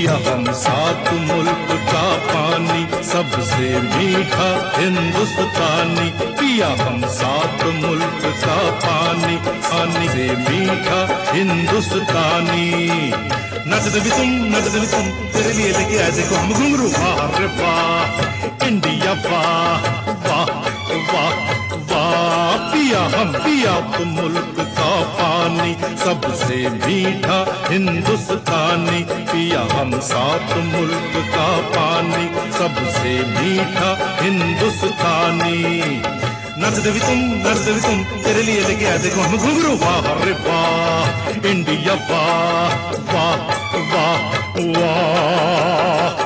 पिया हम सात मुल्क का पानी सबसे मीठा हिंदुस्तानी। पिया हम सात मुल्क का पानी पानी से मीठा हिंदुस्तानी। नचते भी तुम तेरे लिए लेके आए देखो हम घुंघरू। वाह रे वाह इंडिया वाह वाह वाह वाह। पिया तुम मुल्क का पानी सबसे मीठा हिंदुस्तानी। पिया हम सात मुल्क का पानी सबसे मीठा हिंदुस्तानी। नचते भी तुम तेरे लिए लेके आए देखो हम घुंघरू। वाह रे वाह इंडिया वाह वाह वाह वाह।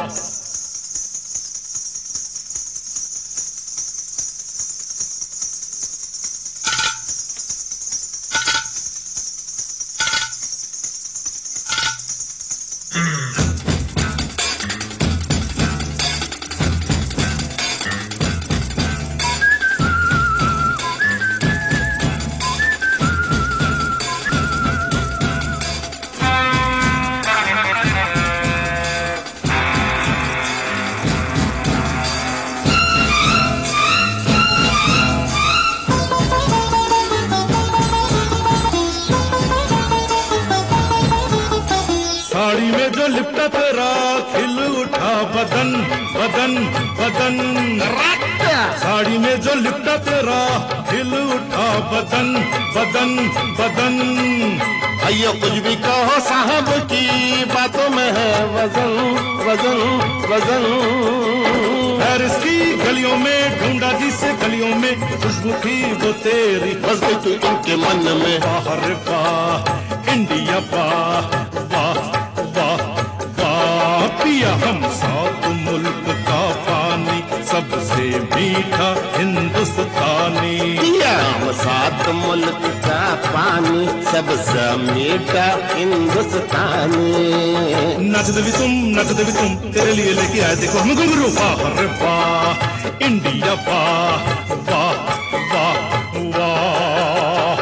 साड़ी में जो लिपटा तेरा खिल उठा बदन बदन बदन। साड़ी में जो लिपटा तेरा खिल उठा बदन बदन बदन। अयो कुछ भी कहो साहब की बातों में है वजन वजन वजन। पेरिस की गलियों में ढूंढा जिसे गलियों में खुशबू थी वो तेरी बस गई तू इनके मन में। वाह रे वाह इंडिया वाह वाह वाह वाह। पिया हम सात मुल्क का पानी सबसे मीठा हिंदुस्तानी। पिया हम सात मुल्क का पानी सबसे मीठा हिंदुस्तानी। नचते भी तुम तेरे लिए लेके आए देखो हम घुंघरू। वाह रे वाह इंडिया वाह वाह वाह वाह।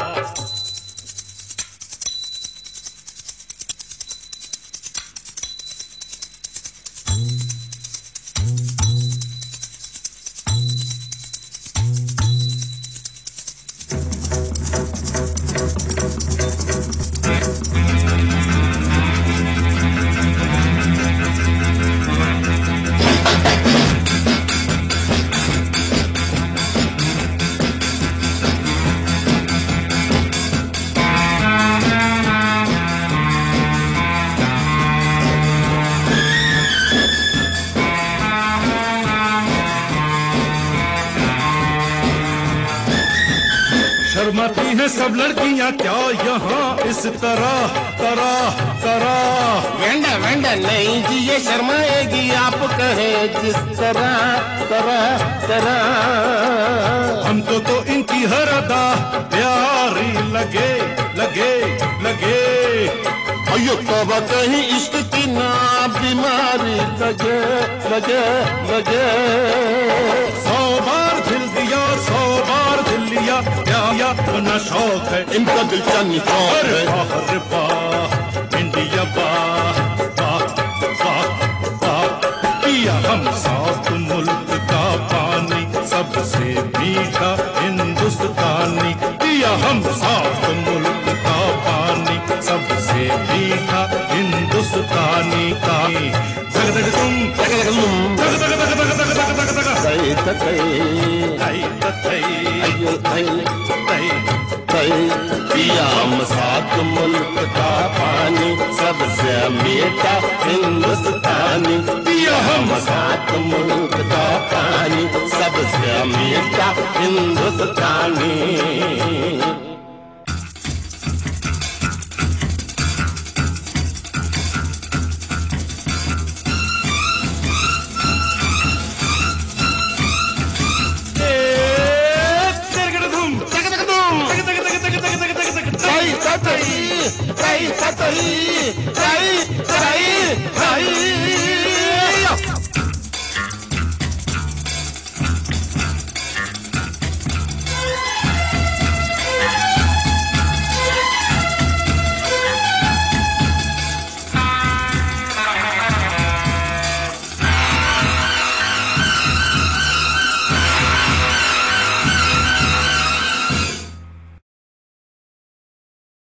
शर्माती हैं सब लड़कियां क्या यहाँ इस तरह तरह तरह। वेंडा वेंडा नहीं जी ये शर्माएगी आप कहे जिस तरह तरह तरह। हमको तो इनकी हर अदा प्यारी लगे लगे लगे। अयो तौबा कहीं इश्क की ना बीमारी लगे लगे लगे। 100 बार दिल दिया 100 बार दिल लिया क्या अपना शौक है इनका दिल चांदी शौक है। अरे वाह इंडिया वाह वाह वाह वाह। पिया हम सात मुल्क का पानी सबसे मीठा हिंदुस्तानी। पिया हम सात मुल्क का पानी सबसे मीठा हिंदुस्तानी का। जग जग तुम जग जग तुम जग जग जग जग जग जग जग जग। तई तई अयो तई तई। पिया हम सात मुल्क का पानी सबसे मीठा हिंदुस्तानी। पिया हम सात मुल्क का पानी सबसे मीठा हिंदुस्तानी।